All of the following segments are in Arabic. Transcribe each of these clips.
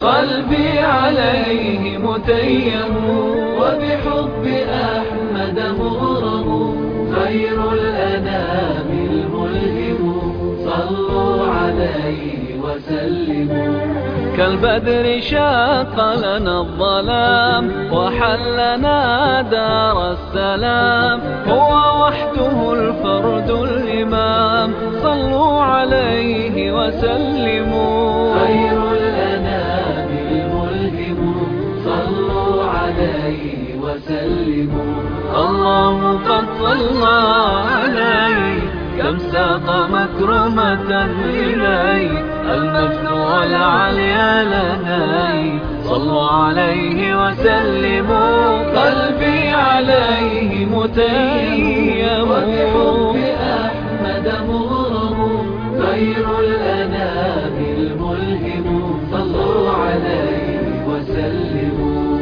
قلبي عليه متيم وبحب أحمد مغرم خير الأنام الملهم صلوا عليه وسلموا. كالبدر شاق لنا الظلام وحلنا دار السلام هو وحده الفرد الإمام صلوا عليه وسلموا. خير الأنام الملهم صلوا عليه وسلموا. الله قد صلى عليه كم ساق مكرمة إليه المجد والعليا لديه صلوا عليه وسلموا. قلبي عليه متيم وبحب أحمد مغرم خير الأنام الملهم صلوا عليه وسلموا.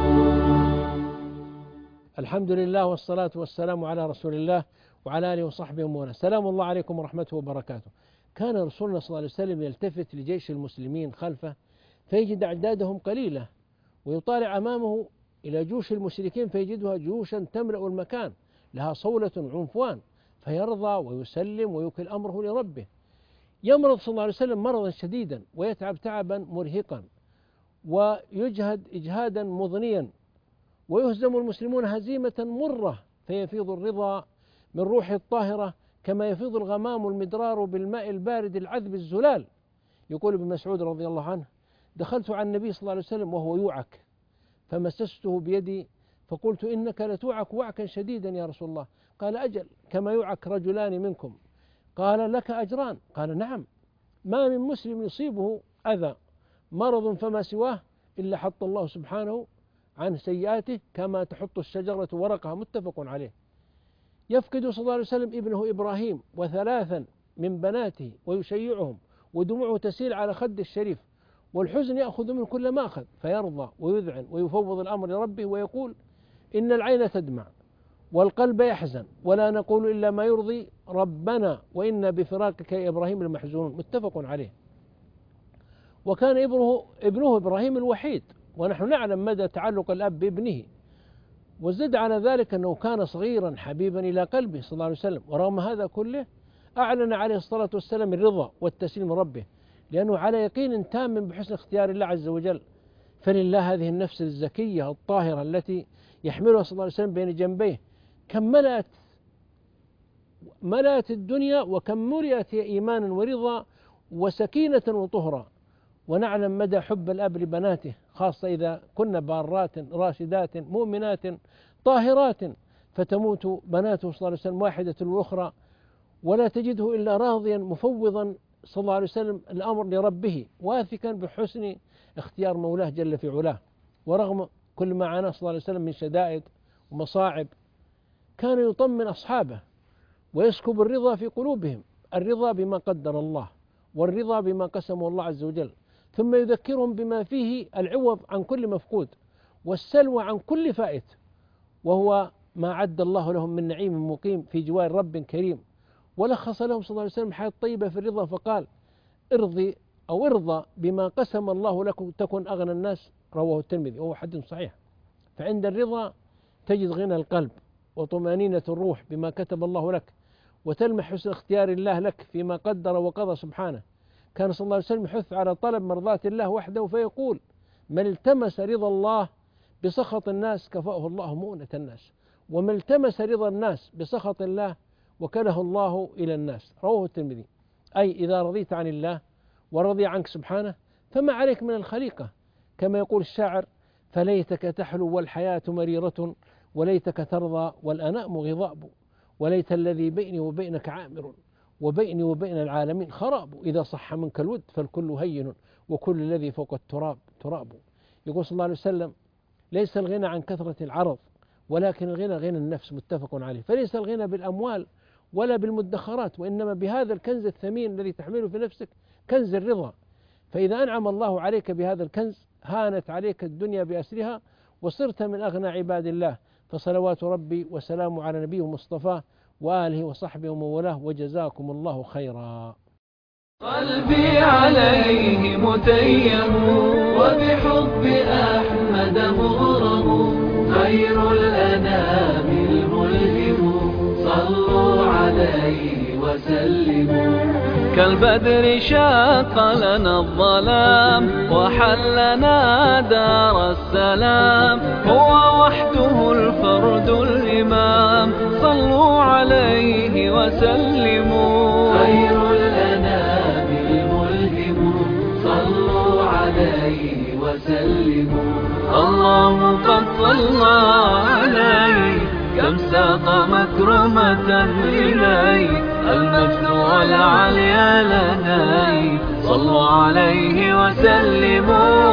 الحمد لله والصلاة والسلام على رسول الله وعلى آله وصحبه ومن سلام الله عليكم ورحمته وبركاته. كان رسولنا صلى الله عليه وسلم يلتفت لجيش المسلمين خلفه فيجد أعدادهم قليلة، ويطالع أمامه إلى جيوش المشركين فيجدها جيوشا تملأ المكان لها صولة عنفوان، فيرضى ويسلم ويوكل أمره لربه. يمرض صلى الله عليه وسلم مرضا شديدا ويتعب تعبا مرهقا ويجهد إجهادا مضنيا، ويهزم المسلمون هزيمة مرة، فيفيض الرضا من روحه الطاهرة كما يفيض الغمام المدرار بالماء البارد العذب الزلال. يقول ابن مسعود رضي الله عنه: دخلت على النبي صلى الله عليه وسلم وهو يوعك فمسسته بيدي فقلت: إنك لتوعك وعكا شديدا يا رسول الله. قال: أجل، كما يوعك رجلان منكم. قال: لك أجران. قال: نعم. ما من مسلم يصيبه أذى مرض فما سواه إلا حط الله سبحانه عن سيئاته كما تحط الشجرة ورقها، متفق عليه. يفقد صلى الله عليه وسلم ابنه إبراهيم وثلاثا من بناته ويشيعهم ودموعه تسيل على خد الشريف، والحزن يأخذ منه كل ما أخذ، فيرضى ويذعن ويفوض الأمر لربه ويقول: إن العين تدمع والقلب يحزن ولا نقول إلا ما يرضي ربنا وإنا بفراقك يا إبراهيم لمحزونون، متفق عليه. وكان ابنه إبراهيم الوحيد، ونحن نعلم مدى تعلق الأب بابنه، وزد على ذلك أنه كان صغيرا حبيبا إلى قلبه صلى الله عليه وسلم، ورغم هذا كله أعلن عليه الصلاة والسلام الرضا والتسليم ربه، لأنه على يقين تام بحسن اختيار الله عز وجل. فلله هذه النفس الزكية الطاهرة التي يحملها صلى الله عليه وسلم بين جنبيه، كم ملأت الدنيا وكم ملئت إيمانا ورضا وسكينة وطهرا. ونعلم مدى حب الأب لبناته، خاصة إذا كن بارات راشدات مؤمنات طاهرات، فتموت بناته صلى الله عليه وسلم واحدة الأخرى ولا تجده إلا راضيا مفوضا صلى الله عليه وسلم الأمر لربه، واثقا بحسن اختيار مولاه جل في علاه. ورغم كل ما عاناه صلى الله عليه وسلم من شدائد ومصاعب كان يطمن أصحابه ويسكب الرضا في قلوبهم، الرضا بما قدر الله والرضا بما قسمه الله عز وجل، ثم يذكرهم بما فيه العوض عن كل مفقود والسلوى عن كل فائت، وهو ما عد الله لهم من نعيم مقيم في جوار رب كريم. ولخص لهم صلى الله عليه وسلم حياة طيبة في الرضا فقال: ارضى بما قسم الله لكم تكن أغنى الناس، رواه الترمذي وهو حديث صحيح. فعند الرضا تجد غنى القلب وطمأنينة الروح بما كتب الله لك، وتلمح حسن اختيار الله لك فيما قدر وقضى سبحانه. كان صلى الله عليه وسلم يحث على طلب مرضاة الله وحده، فيقول: من التمس رضا الله بسخط الناس كفأه الله مؤنة الناس، ومن التمس رضا الناس بسخط الله وكله الله إلى الناس، رواه الترمذي. أي إذا رضيت عن الله ورضي عنك سبحانه فما عليك من الخليقة، كما يقول الشاعر: فليتك تحلو والحياة مريرة وليتك ترضى والأنام غضاب، وليت الذي بيني وبينك عامر وبيني وبين العالمين خراب، إذا صح منك الود فالكل هين وكل الذي فوق التراب تراب. يقول صلى الله عليه وسلم: ليس الغنى عن كثرة العرض ولكن الغنى غنى النفس، متفق عليه. فليس الغنى بالأموال ولا بالمدخرات، وإنما بهذا الكنز الثمين الذي تحمله في نفسك، كنز الرضا. فإذا أنعم الله عليك بهذا الكنز هانت عليك الدنيا بأسرها وصرت من أغنى عباد الله. فصلوات ربي وسلامه على نبيه المصطفى وآله وصحبه ومن والاه، وجزاكم الله خيرا. قلبي عليه متيم وبحب أحمد مغرم خير الأنام الملهم صلوا عليه وسلموا. كالبدر شاق لنا الظلام وحلنا دار السلام هو وحده الفرد الإمام صلوا عليه وسلموا. خير الأنام الملهم صلوا عليه وسلموا. الله قد صلى عليه كم ساق مكرمة إليه المجد والعليا لديه صلوا عليه وسلموا.